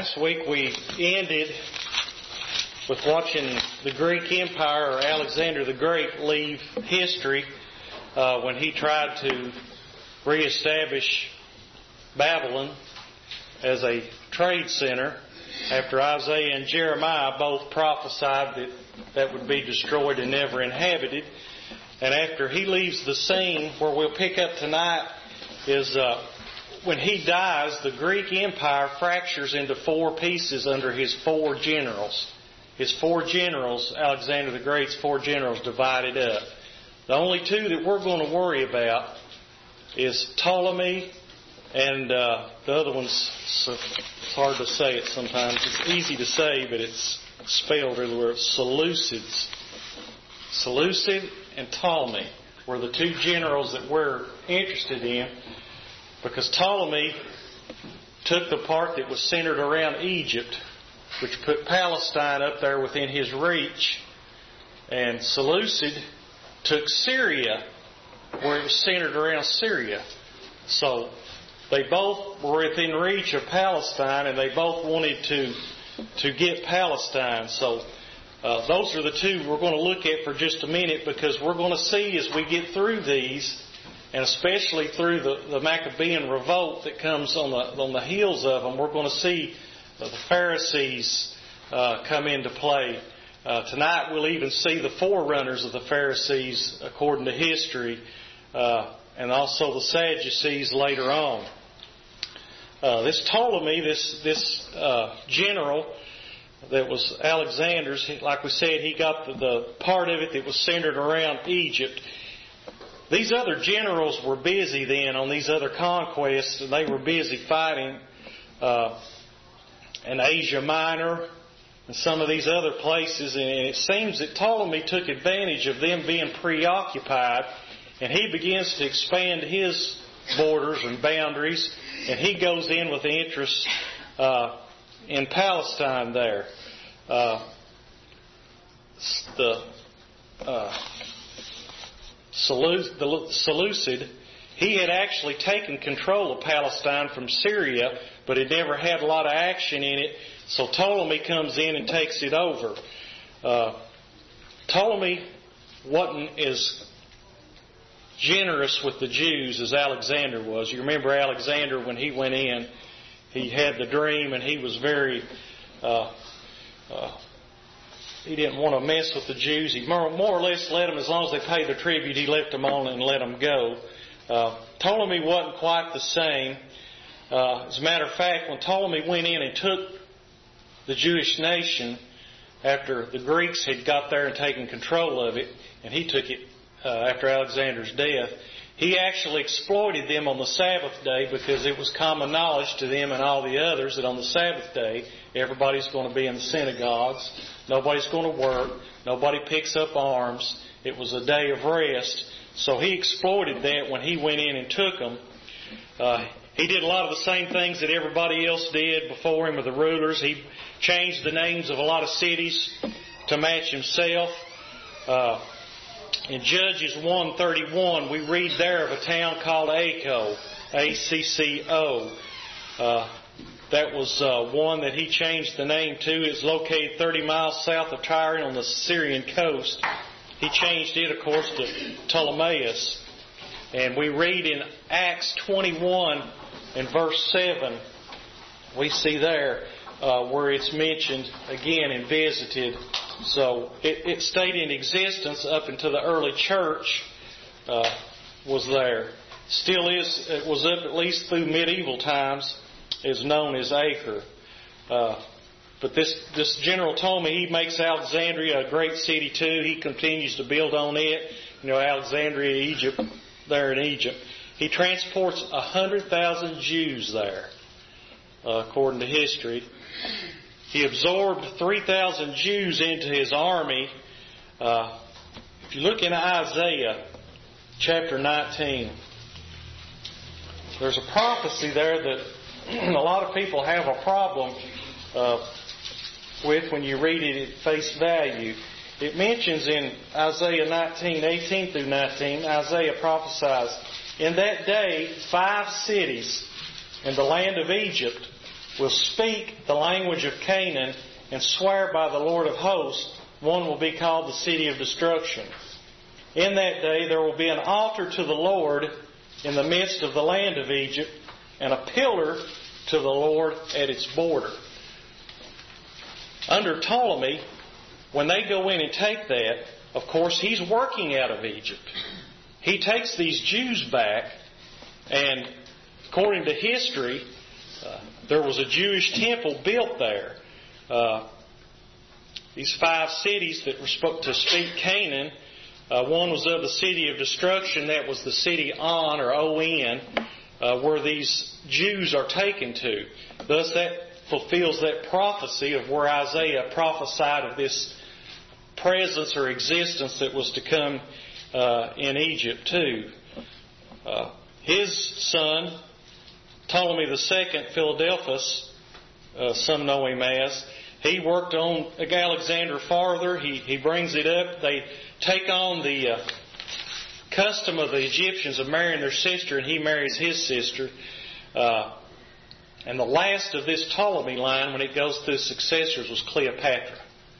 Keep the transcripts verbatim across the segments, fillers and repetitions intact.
Last week we ended with watching the Greek Empire, or Alexander the Great, leave history uh, when he tried to reestablish Babylon as a trade center after Isaiah and Jeremiah both prophesied that that would be destroyed and never inhabited. And after he leaves the scene, where we'll pick up tonight is uh, when he dies, the Greek Empire fractures into four pieces under his four generals. His four generals, Alexander the Great's four generals, divided up. The only two that we're going to worry about is Ptolemy and uh, the other one's, it's hard to say it sometimes. It's easy to say, but it's spelled everywhere. Seleucids. Seleucid and Ptolemy were the two generals that we're interested in, because Ptolemy took the part that was centered around Egypt, which put Palestine up there within his reach, and Seleucid took Syria, where it was centered around Syria. So they both were within reach of Palestine, and they both wanted to to get Palestine. So uh, those are the two we're going to look at for just a minute, because we're going to see as we get through these, and especially through the, the Maccabean revolt that comes on the on the heels of them, we're going to see uh, the Pharisees uh, come into play. Uh, tonight we'll even see the forerunners of the Pharisees according to history, uh, and also the Sadducees later on. Uh, this Ptolemy, this this uh, general that was Alexander's, like we said, he got the, the part of it that was centered around Egypt. These other generals were busy then on these other conquests, and they were busy fighting uh, in Asia Minor and some of these other places. And it seems that Ptolemy took advantage of them being preoccupied, and he begins to expand his borders and boundaries, and he goes in with interest uh, in Palestine there. Uh, the uh, Seleucid, he had actually taken control of Palestine from Syria, but it never had a lot of action in it, so Ptolemy comes in and takes it over. Uh, Ptolemy wasn't as generous with the Jews as Alexander was. You remember Alexander, when he went in, he had the dream, and he was very... Uh, uh, He didn't want to mess with the Jews. He more, more or less let them, as long as they paid their tribute, he left them on and let them go. Uh, Ptolemy wasn't quite the same. Uh, as a matter of fact, when Ptolemy went in and took the Jewish nation after the Greeks had got there and taken control of it, and he took it uh, after Alexander's death, he actually exploited them on the Sabbath day, because it was common knowledge to them and all the others that on the Sabbath day, everybody's going to be in the synagogues. Nobody's going to work. Nobody picks up arms. It was a day of rest. So he exploited that when he went in and took them. Uh, he did a lot of the same things that everybody else did before him with the rulers. He changed the names of a lot of cities to match himself. Uh, in Judges one thirty-one, we read there of a town called Acco, A C C O. Uh, That was uh, one that he changed the name to. It's located thirty miles south of Tyre on the Syrian coast. He changed it, of course, to Ptolemais. And we read in Acts twenty-one and verse seven, we see there uh, where it's mentioned again and visited. So it, it stayed in existence up until the early church uh, was there. Still is. It was up at least through medieval times. Is known as Acre. Uh, but this, this general told me he makes Alexandria a great city too. He continues to build on it. You know, Alexandria, Egypt, there in Egypt. He transports a hundred thousand Jews there, uh, according to history. He absorbed three thousand Jews into his army. Uh, if you look in Isaiah chapter nineteen, there's a prophecy there that a lot of people have a problem uh, with when you read it at face value. It mentions in Isaiah nineteen, eighteen through nineteen, Isaiah prophesies, "In that day, five cities in the land of Egypt will speak the language of Canaan and swear by the Lord of hosts, one will be called the city of destruction. In that day there will be an altar to the Lord in the midst of the land of Egypt, and a pillar to the Lord at its border. Under Ptolemy, when they go in and take that, of course, he's working out of Egypt. He takes these Jews back, and according to history, uh, there was a Jewish temple built there. Uh, these five cities that were supposed to speak Canaan, uh, one was of the city of destruction, that was the city On, or O N, uh, where these Jews are taken to. Thus that fulfills that prophecy of where Isaiah prophesied of this presence or existence that was to come uh, in Egypt too. Uh, his son, Ptolemy the Second, Philadelphus, uh, some know him as, he worked on Alexander farther. He, he brings it up. They take on the uh, custom of the Egyptians of marrying their sister, and he marries his sister. Uh, and the last of this Ptolemy line, when it goes through successors, was Cleopatra.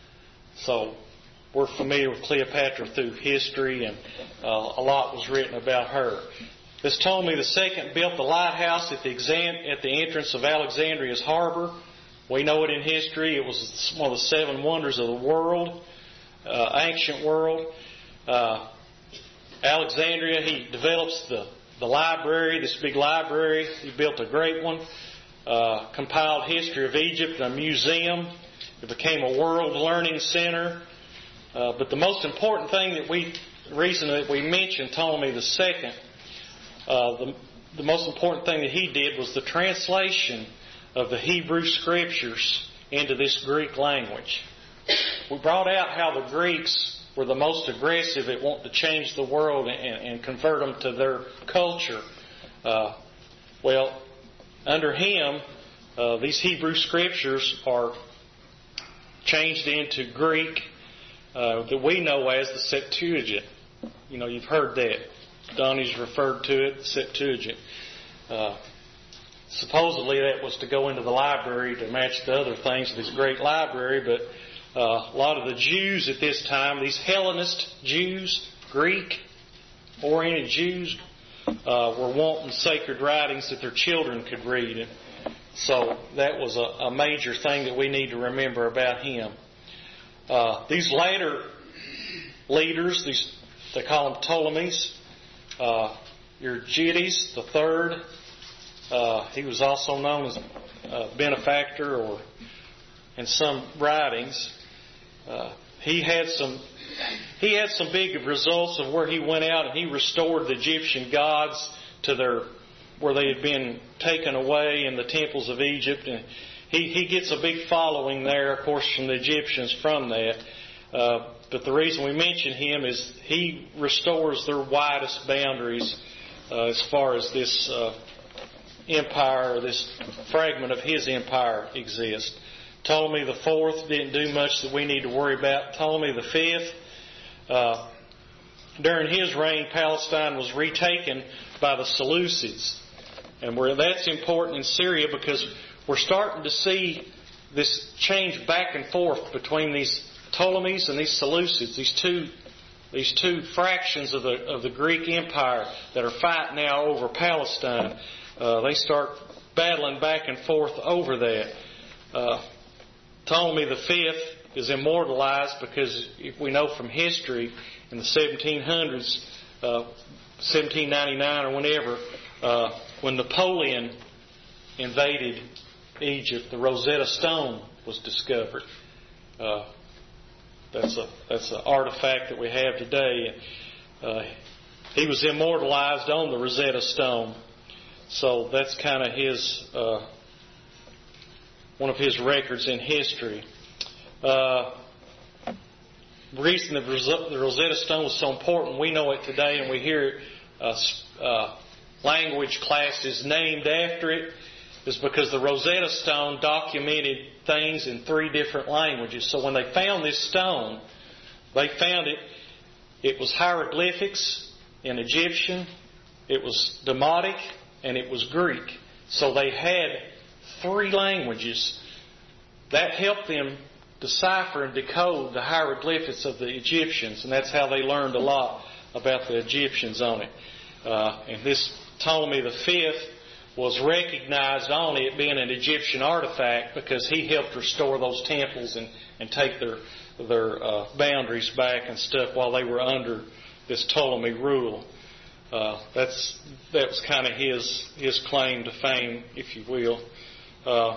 So we're familiar with Cleopatra through history, and uh, a lot was written about her. This Ptolemy the Second built the lighthouse at the, exam- at the entrance of Alexandria's harbor. We know it in history. It was one of the seven wonders of the world, uh, ancient world. Uh, Alexandria, he develops the, the library, this big library. He built a great one, uh, compiled history of Egypt, a museum. It became a world learning center. Uh, but the most important thing that we, the reason that we mentioned Ptolemy the Second, uh, the, the most important thing that he did was the translation of the Hebrew Scriptures into this Greek language. We brought out how the Greeks were the most aggressive at wanting to change the world and, and convert them to their culture. Uh, well, under him, uh, these Hebrew Scriptures are changed into Greek uh, that we know as the Septuagint. You know, you've heard that. Donnie's referred to it, the Septuagint. Uh, Supposedly that was to go into the library to match the other things of this great library, but uh, a lot of the Jews at this time, these Hellenist Jews, Greek-oriented Jews, uh, were wanting sacred writings that their children could read. And so that was a, a major thing that we need to remember about him. Uh, these later leaders, these they call them Ptolemies, uh, Euergetes the Third. Uh, he was also known as a benefactor, or in some writings. Uh, he had some he had some big results of where he went out and he restored the Egyptian gods to their where they had been taken away in the temples of Egypt, and he he gets a big following there, of course, from the Egyptians from that. Uh, but the reason we mention him is he restores their widest boundaries uh, as far as this Uh, empire, or this fragment of his empire exists. Ptolemy the Fourth didn't do much that we need to worry about. Ptolemy the Fifth, uh, during his reign, Palestine was retaken by the Seleucids, and where that's important in Syria because we're starting to see this change back and forth between these Ptolemies and these Seleucids, these two these two fractions of the of the Greek Empire that are fighting now over Palestine. Uh, they start battling back and forth over that. Uh, Ptolemy the Fifth is immortalized because if we know from history in the seventeen hundreds, uh, seventeen ninety-nine or whenever, uh, when Napoleon invaded Egypt, the Rosetta Stone was discovered. Uh, that's a that's an artifact that we have today. Uh, he was immortalized on the Rosetta Stone. So that's kind of his, uh, one of his records in history. Uh, the reason the Rosetta Stone was so important, we know it today, and we hear it, uh, uh, language classes named after it, is because the Rosetta Stone documented things in three different languages. So when they found this stone, they found it, it was hieroglyphics in Egyptian, it was Demotic, and it was Greek. So they had three languages. That helped them decipher and decode the hieroglyphics of the Egyptians, and that's how they learned a lot about the Egyptians on it. Uh, and this Ptolemy the Fifth was recognized on it being an Egyptian artifact because he helped restore those temples and, and take their their uh, boundaries back and stuff while they were under this Ptolemy rule. Uh, that's that was kind of his his claim to fame, if you will. Uh,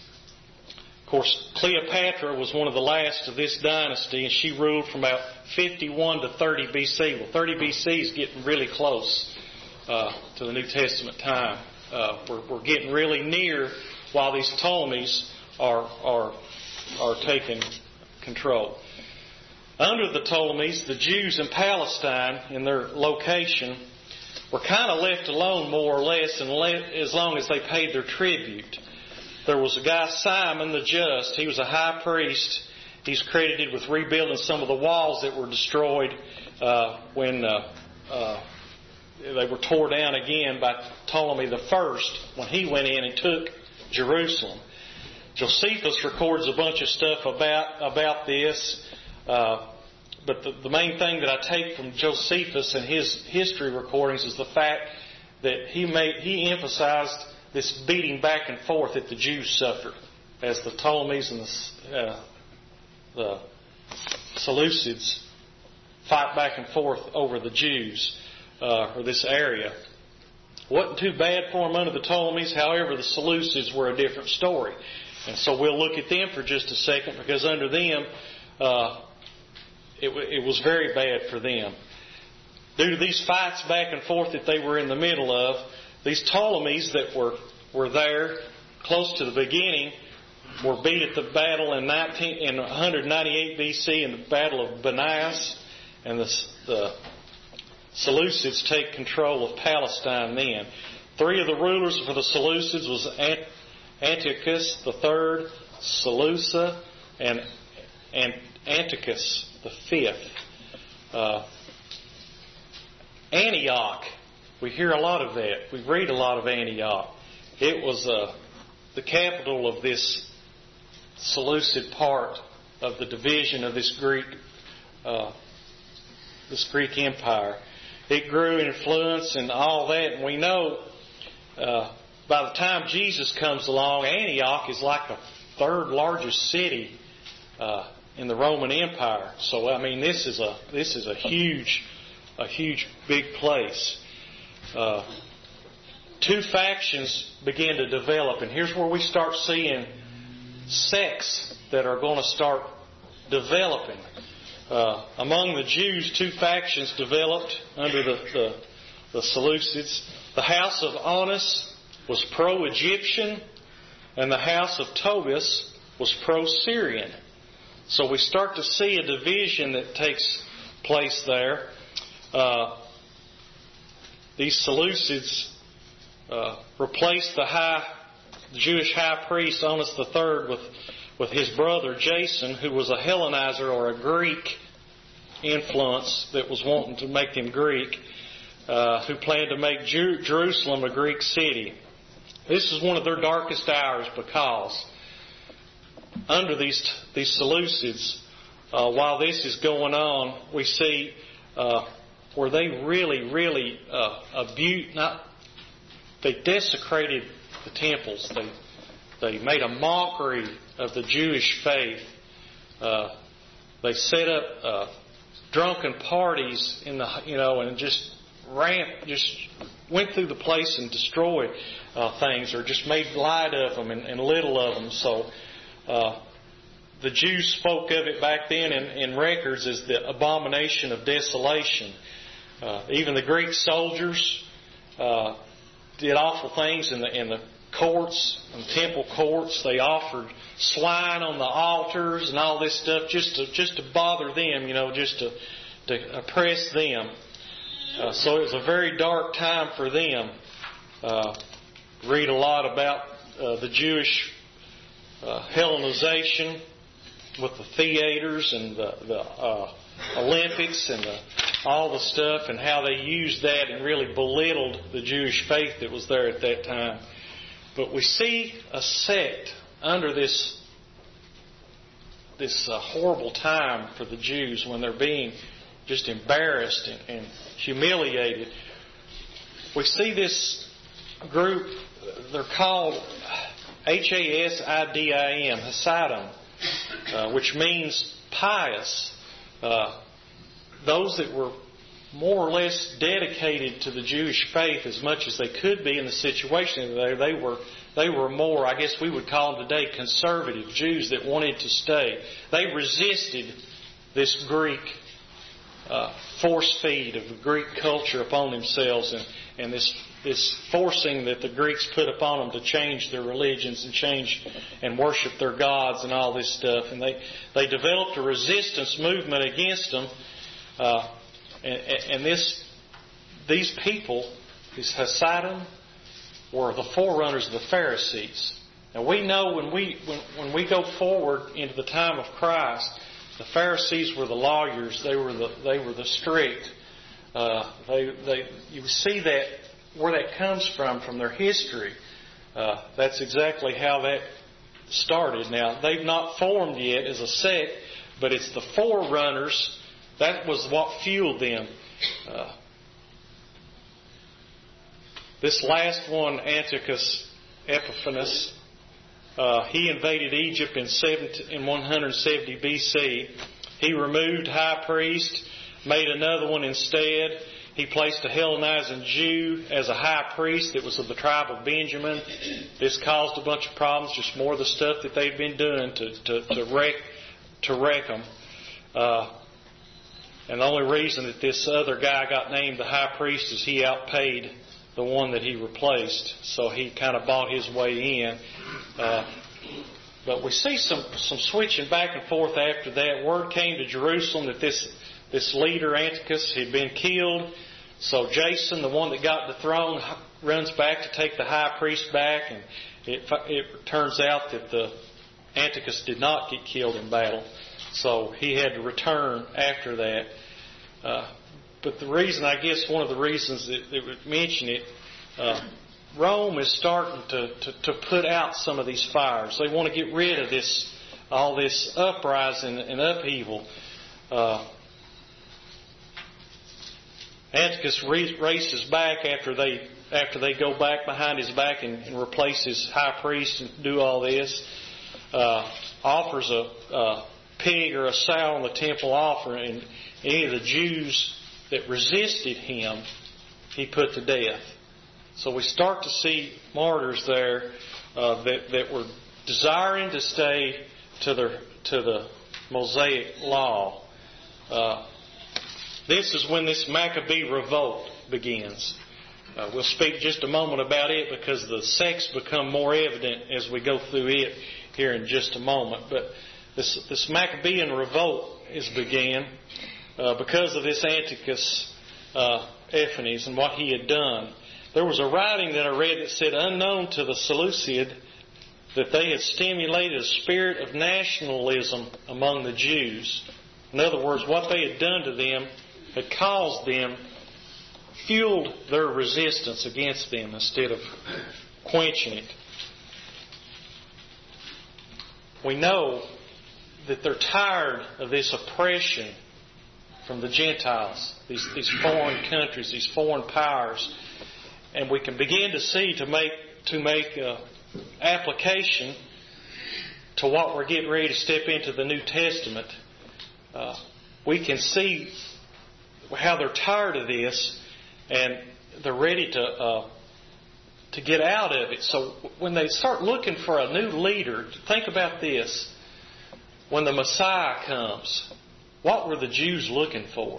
Of course, Cleopatra was one of the last of this dynasty, and she ruled from about fifty-one to thirty B C. Well, thirty B C is getting really close uh, to the New Testament time. Uh, we're, we're getting really near while these Ptolemies are are are taking control. Under the Ptolemies, the Jews in Palestine, in their location, were kind of left alone more or less, and le- as long as they paid their tribute. There was a guy, Simon the Just. He was a high priest. He's credited with rebuilding some of the walls that were destroyed uh, when uh, uh, they were tore down again by Ptolemy the First when he went in and took Jerusalem. Josephus records a bunch of stuff about about this, uh, but the, the main thing that I take from Josephus and his history recordings is the fact that he made he emphasized this beating back and forth that the Jews suffered as the Ptolemies and the, uh, the Seleucids fight back and forth over the Jews uh, or this area. Wasn't too bad for them under the Ptolemies. However, the Seleucids were a different story. And so we'll look at them for just a second, because under them, uh, it, it was very bad for them. Due to these fights back and forth that they were in the middle of, these Ptolemies that were, were there close to the beginning were beat at the battle in, nineteen, in one ninety-eight B C in the Battle of Banias, and the, the Seleucids take control of Palestine then. Three of the rulers for the Seleucids was Antiochus the Third, Seleucia, and, and Antiochus the Fifth. Uh, Antioch. We hear a lot of that. We read a lot of Antioch. It was uh, the capital of this Seleucid part of the division of this Greek, uh, this Greek empire. It grew in influence and all that, and we know uh, by the time Jesus comes along, Antioch is like the third largest city uh, in the Roman Empire. So I mean, this is a this is a huge, a huge big place. Uh, two factions begin to develop, and here's where we start seeing sects that are going to start developing. Uh, among the Jews, two factions developed under the, the, the Seleucids. The house of Annas was pro-Egyptian, and the house of Tobias was pro-Syrian. So we start to see a division that takes place there. Uh, These Seleucids uh, replaced the high, the Jewish high priest Annas the Third with with his brother Jason, who was a Hellenizer or a Greek influence that was wanting to make them Greek, uh, who planned to make Jer- Jerusalem a Greek city. This is one of their darkest hours, because under these these Seleucids, uh, while this is going on, we see uh, where they really, really uh, abused, not, they desecrated the temples. They they made a mockery of the Jewish faith. Uh, they set up uh, drunken parties in the, you know, and just ramp, just went through the place and destroyed uh, things, or just made light of them and, and little of them. So uh, the Jews spoke of it back then in, in records as the abomination of desolation. Uh, even the Greek soldiers uh, did awful things in the in the courts, in the temple courts. They offered swine on the altars and all this stuff just to just to bother them, you know, just to to oppress them. Uh, so it was a very dark time for them. Uh, read a lot about uh, the Jewish uh, Hellenization with the theaters and the, the uh, Olympics and the, all the stuff, and how they used that and really belittled the Jewish faith that was there at that time. But we see a sect under this this uh, horrible time for the Jews when they're being just embarrassed and, and humiliated. We see this group, they're called H A S I D I M, Hasidim, uh, which means pious. Uh, those that were more or less dedicated to the Jewish faith as much as they could be in the situation. They, they were they were more, I guess we would call them today, conservative Jews that wanted to stay. They resisted this Greek uh, force feed of Greek culture upon themselves and, and this this forcing that the Greeks put upon them to change their religions and change and worship their gods and all this stuff. And they, they developed a resistance movement against them. Uh, and, and this these people, these Hasidim, were the forerunners of the Pharisees. Now we know when we when, when we go forward into the time of Christ, the Pharisees were the lawyers. They were the they were the strict. Uh, they they you see that where that comes from from their history. Uh, that's exactly how that started. Now they've not formed yet as a sect, but it's the forerunners. That was what fueled them. Uh, This last one, Antiochus Epiphanes, uh, he invaded Egypt in, in one seventy B C. He removed high priest, made another one instead. He placed a Hellenizing Jew as a high priest that was of the tribe of Benjamin. This caused a bunch of problems, just more of the stuff that they'd been doing to, to, to, wreck, to wreck them. Uh, and the only reason that this other guy got named the high priest is he outpaid the one that he replaced. So he kind of bought his way in. Uh, but we see some, some switching back and forth after that. Word came to Jerusalem that this, this leader, Antiochus, had been killed. So Jason, the one that got the throne, runs back to take the high priest back. And it, it turns out that the Antiochus did not get killed in battle. So he had to return after that. Uh, But the reason, I guess one of the reasons that, that we mention it, uh, Rome is starting to, to, to put out some of these fires. They want to get rid of this, all this uprising and upheaval. Uh, Antiochus re- races back after they after they go back behind his back and, and replace his high priest and do all this. Uh, offers a, a pig or a sow on the temple offering, and any of the Jews that resisted him, he put to death. So we start to see martyrs there uh, that that were desiring to stay to the to the Mosaic law. Uh, this is when this Maccabee revolt begins. Uh, we'll speak just a moment about it because the sects become more evident as we go through it here in just a moment. But this this Maccabean revolt is began. Uh, because of this Antiochus uh, Epiphanes and what he had done. There was a writing that I read that said, unknown to the Seleucid, that they had stimulated a spirit of nationalism among the Jews. In other words, what they had done to them had caused them, fueled their resistance against them instead of quenching it. We know that they're tired of this oppression from the Gentiles, these, these foreign countries, these foreign powers. And we can begin to see, to make to make uh, application to what we're getting ready to step into the New Testament. Uh, we can see how they're tired of this and they're ready to uh, to get out of it. So when they start looking for a new leader, think about this. When the Messiah comes, what were the Jews looking for?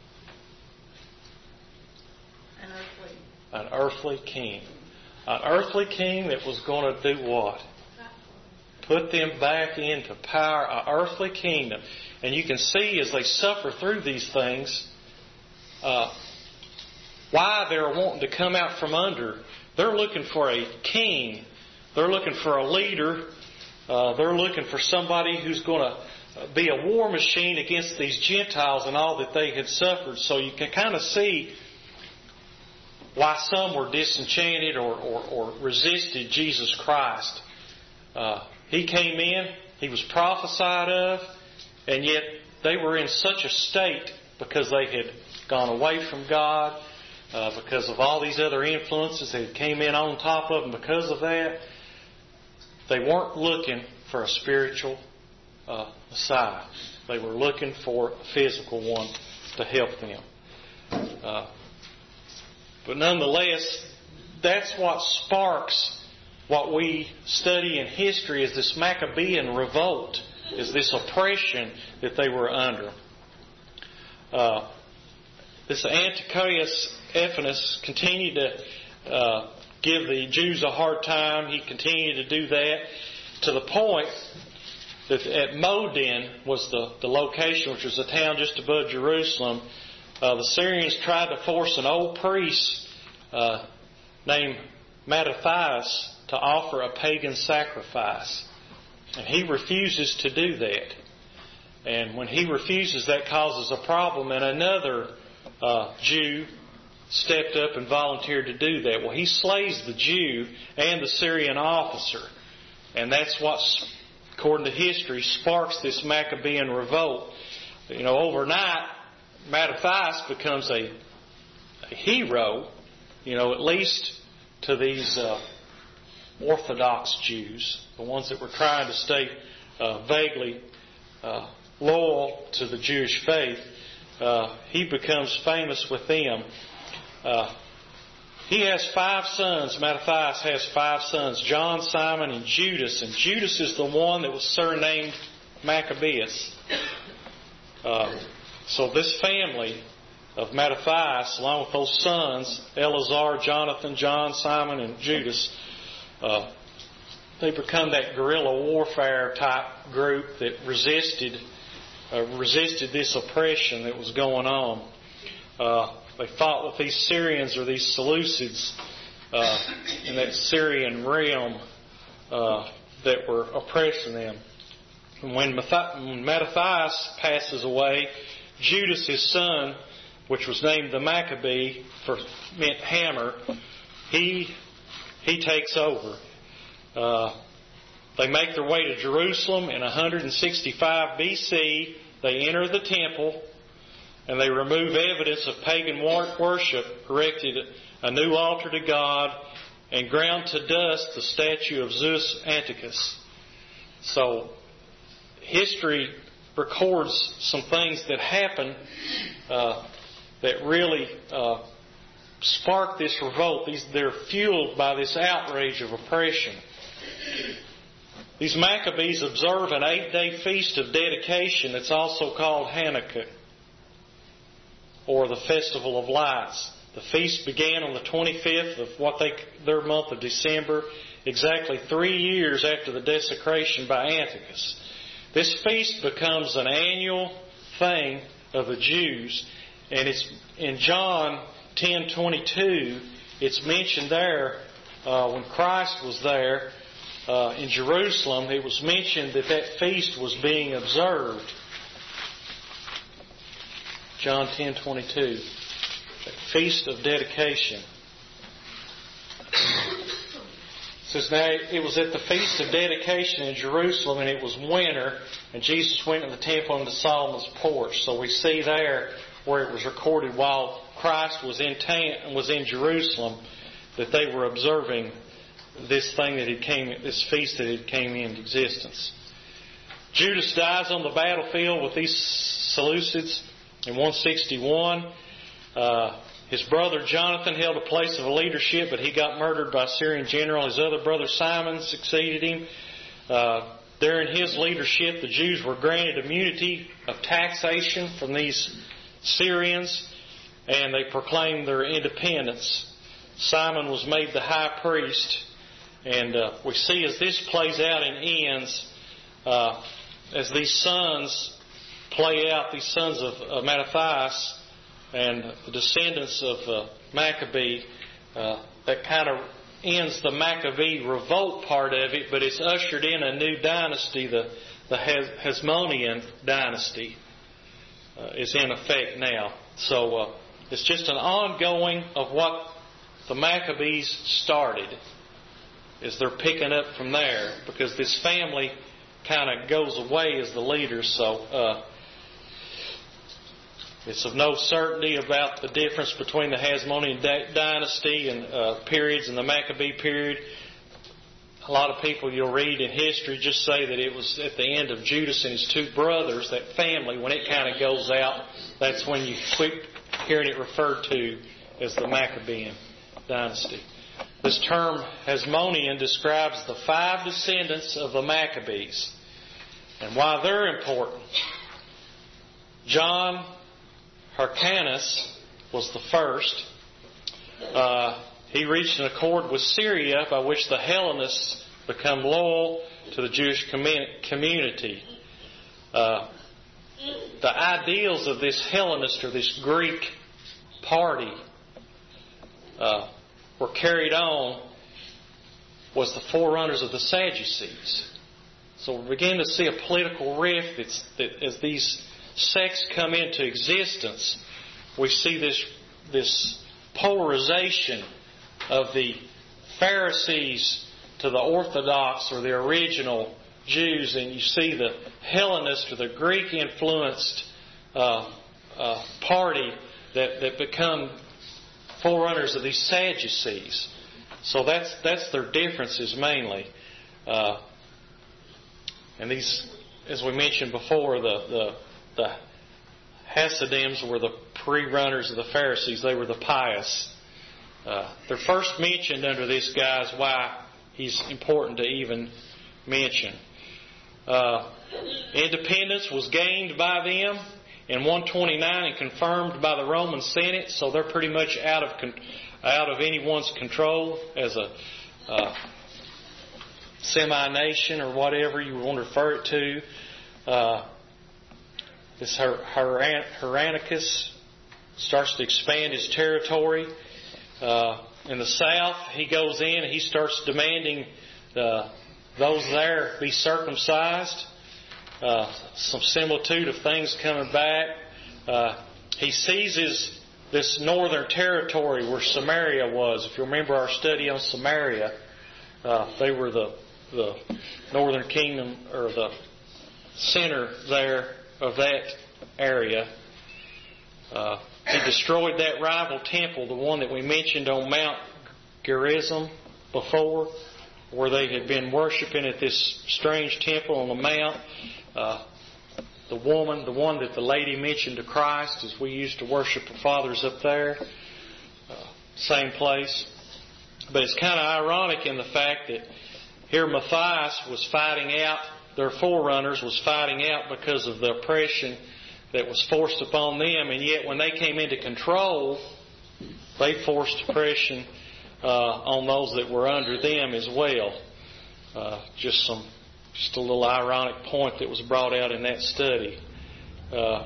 An earthly. An earthly king. An earthly king that was going to do what? Put them back into power. An earthly kingdom. And you can see as they suffer through these things, uh, why they're wanting to come out from under. They're looking for a king. They're looking for a leader. Uh, they're looking for somebody who's going to be a war machine against these Gentiles and all that they had suffered. So you can kind of see why some were disenchanted or, or, or resisted Jesus Christ. Uh, he came in, He was prophesied of, and yet they were in such a state because they had gone away from God, uh, because of all these other influences that came in on top of them. Because of that, they weren't looking for a spiritual uh, Messiah. They were looking for a physical one to help them. Uh, but nonetheless, that's what sparks what we study in history is this Maccabean revolt, is this oppression that they were under. Uh, this Antiochus Epiphanes continued to uh, give the Jews a hard time. He continued to do that to the point that at Modin was the, the location, which was a town just above Jerusalem. Uh, the Syrians tried to force an old priest uh, named Mattathias to offer a pagan sacrifice. And he refuses to do that. And when he refuses, that causes a problem. And another uh, Jew stepped up and volunteered to do that. Well, he slays the Jew and the Syrian officer. And that's what, according to history, sparks this Maccabean revolt. You know, overnight, Mattathias becomes a, a hero, you know, at least to these uh, Orthodox Jews, the ones that were trying to stay uh, vaguely uh, loyal to the Jewish faith. Uh, he becomes famous with them. Uh, he has five sons. Mattathias has five sons, John, Simon, and Judas. And Judas is the one that was surnamed Maccabeus. Uh, so this family of Mattathias, along with those sons, Eleazar, Jonathan, John, Simon, and Judas, uh, they become that guerrilla warfare type group that resisted uh, resisted this oppression that was going on. Uh, they fought with these Syrians or these Seleucids uh, in that Syrian realm uh, that were oppressing them. And when Mattathias passes away, Judas, his son, which was named the Maccabee, for meant hammer, he he takes over. Uh, they make their way to Jerusalem in one sixty-five B C. They enter the temple and they remove evidence of pagan worship, erected a new altar to God, and ground to dust the statue of Zeus Anticus. So history records some things that happened uh, that really uh, spark this revolt. These, they're fueled by this outrage of oppression. These Maccabees observe an eight-day feast of dedication that's also called Hanukkah, or the Festival of Lights. The feast began on the twenty-fifth of what they their month of December, exactly three years after the desecration by Antiochus. This feast becomes an annual thing of the Jews, and it's in John ten twenty-two. It's mentioned there uh, when Christ was there uh, in Jerusalem. It was mentioned that that feast was being observed. John ten twenty-two, the feast of dedication. It says, now it was at the feast of dedication in Jerusalem, and it was winter, and Jesus went to the temple into Solomon's porch. So we see there where it was recorded while Christ was in ta- was in Jerusalem, that they were observing this thing that had came, this feast that had came into existence. Judas dies on the battlefield with these Seleucids in one sixty-one. Uh, his brother Jonathan held a place of leadership, but he got murdered by a Syrian general. His other brother Simon succeeded him. Uh, during his leadership, the Jews were granted immunity of taxation from these Syrians, and they proclaimed their independence. Simon was made the high priest, and uh, we see as this plays out and ends, uh, as these sons play out, these sons of uh, Mattathias and the descendants of uh, Maccabee, uh, that kind of ends the Maccabee revolt part of it, but it's ushered in a new dynasty, the, the Hasmonean dynasty uh, is in effect now. So uh, it's just an ongoing of what the Maccabees started, as they're picking up from there, because this family kind of goes away as the leaders. So uh, it's of no certainty about the difference between the Hasmonean dynasty and uh, periods and the Maccabee period. A lot of people you'll read in history just say that it was at the end of Judas and his two brothers, that family, when it kind of goes out, that's when you quit hearing it referred to as the Maccabean dynasty. This term Hasmonean describes the five descendants of the Maccabees and why they're important. John Hyrcanus was the first. Uh, he reached an accord with Syria by which the Hellenists become loyal to the Jewish community. Uh, the ideals of this Hellenist or this Greek party uh, were carried on was the forerunners of the Sadducees. So we begin to see a political rift that's, that as these sects come into existence, we see this, this polarization of the Pharisees to the Orthodox or the original Jews, and you see the Hellenist or the Greek-influenced uh, uh, party that, that become forerunners of these Sadducees. So that's that's their differences mainly. Uh, and these, as we mentioned before, the the, the Hasidims were the pre-runners of the Pharisees. They were the pious. Uh, they're first mentioned under this guy is why he's important to even mention. Uh, independence was gained by them in one twenty-nine and confirmed by the Roman Senate, so they're pretty much out of con- out of anyone's control as a uh, semi-nation or whatever you want to refer it to. Uh, this Her- Her- Hyrcanus starts to expand his territory. Uh, in the south, he goes in and he starts demanding uh, those there be circumcised. Uh, some similitude of things coming back. Uh, he seizes this northern territory where Samaria was. If you remember our study on Samaria, uh, they were the the northern kingdom or the center there of that area. Uh, he destroyed that rival temple, the one that we mentioned on Mount Gerizim before, where they had been worshiping at this strange temple on the mount. Uh, the woman, the one that the lady mentioned to Christ, as we used to worship the fathers up there, uh, same place. But it's kind of ironic in the fact that here Matthias was fighting out, their forerunners was fighting out because of the oppression that was forced upon them, and yet when they came into control, they forced oppression uh, on those that were under them as well. Uh, just some, just a little ironic point that was brought out in that study. Uh,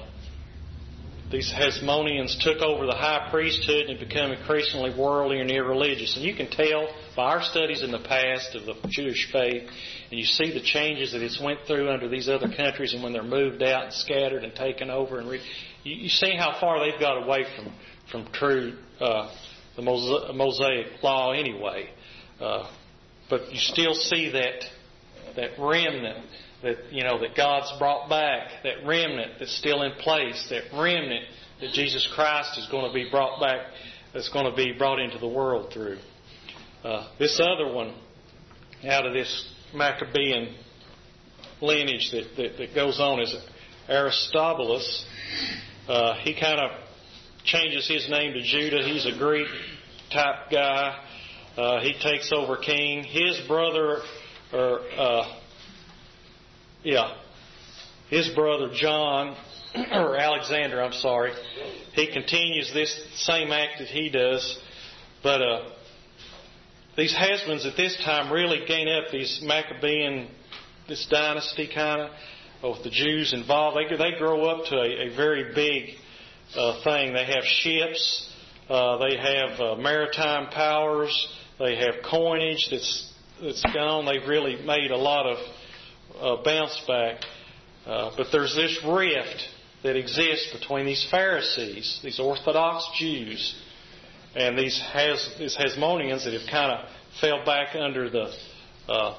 these Hasmoneans took over the high priesthood and become increasingly worldly and irreligious. And you can tell by our studies in the past of the Jewish faith, and you see the changes that it's went through under these other countries, and when they're moved out and scattered and taken over, and re- you, you see how far they've got away from from true uh, the Mosaic law anyway. Uh, but you still see that that remnant that you know that God's brought back, that remnant that's still in place, that remnant that Jesus Christ is going to be brought back, that's going to be brought into the world through. Uh, this other one, out of this Maccabean lineage that, that, that goes on, is Aristobulus. Uh, he kind of changes his name to Judah. He's a Greek type guy. Uh, he takes over king. His brother, or uh, yeah, his brother John, or Alexander, I'm sorry, he continues this same act that he does, but uh, these Hasmoneans at this time really gain up these Maccabean, this dynasty kind of, with the Jews involved. They they grow up to a, a very big uh, thing. They have ships. Uh, they have uh, maritime powers. They have coinage that's that's gone. They've really made a lot of uh, bounce back. Uh, but there's this rift that exists between these Pharisees, these Orthodox Jews, and these Has, these Hasmoneans that have kind of fell back under the uh,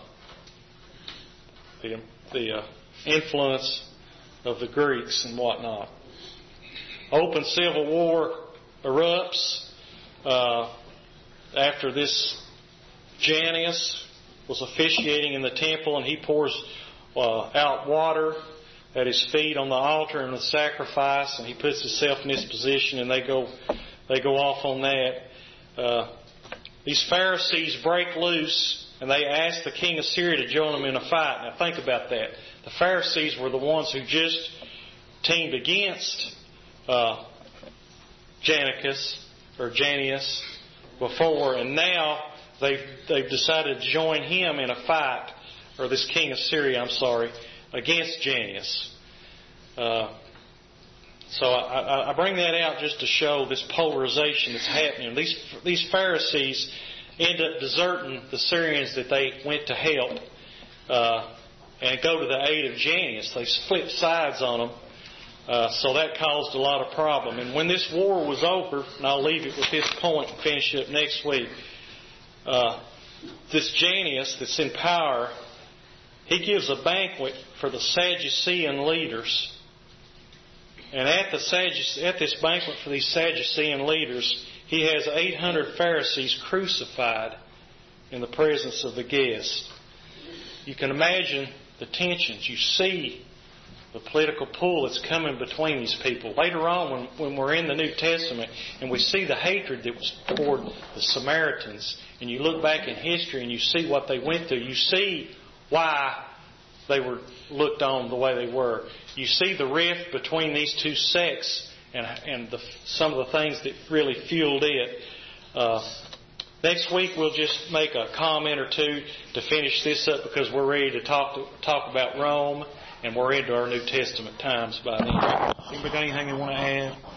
the, the uh, influence of the Greeks and whatnot. Open civil war erupts uh, after this. Janneus was officiating in the temple, and he pours uh, out water at his feet on the altar in the sacrifice, and he puts himself in this position, and they go they go off on that. Uh, these Pharisees break loose, and they ask the king of Syria to join them in a fight. Now think about that. The Pharisees were the ones who just teamed against uh, Janneus or Janneus before, and now they've they've decided to join him in a fight, or this king of Syria, I'm sorry, against Janneus. Uh, so I, I bring that out just to show this polarization that's happening. These these Pharisees end up deserting the Syrians that they went to help uh, and go to the aid of Janneus. They split sides on them. Uh, so that caused a lot of problem. And when this war was over, and I'll leave it with this point and finish it up next week, uh, this Janneus that's in power, he gives a banquet for the Sadducean leaders. And at the Sadduce- at this banquet for these Sadducean leaders, he has eight hundred Pharisees crucified in the presence of the guests. You can imagine the tensions. You see the political pull that's coming between these people. Later on, when, when we're in the New Testament and we see the hatred that was toward the Samaritans, and you look back in history and you see what they went through, you see why they were looked on the way they were. You see the rift between these two sects and, and the, some of the things that really fueled it. Uh, next week we'll just make a comment or two to finish this up, because we're ready to talk to, talk about Rome, and we're into our New Testament times by then. Anybody got anything they want to add?